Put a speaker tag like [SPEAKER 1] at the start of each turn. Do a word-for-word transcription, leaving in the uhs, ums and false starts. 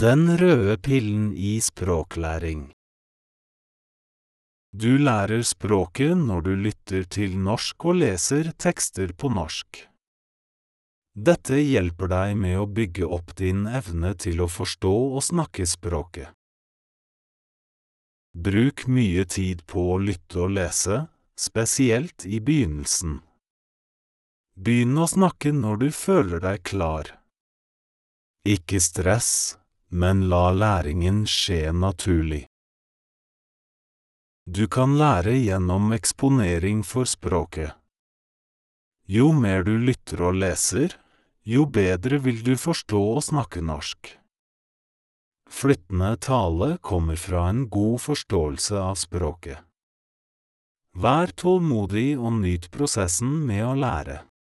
[SPEAKER 1] Den røde pillen i språklæring. Du lærer språket når du lytter til norsk og leser tekster på norsk. Dette hjelper deg med å bygge opp din evne til å forstå og snakke språket. Bruk mye tid på å lytte og lese, spesielt i begynnelsen. Begynn å snakke når du føler deg klar. Ikke stress, men la læringen skje naturlig. Du kan lære gjennom eksponering for språket. Jo mer du lytter og leser, jo bedre vil du forstå og snakke norsk. Flyttende tale kommer fra en god forståelse av språket. Vær tålmodig og nyt prosessen med å lære.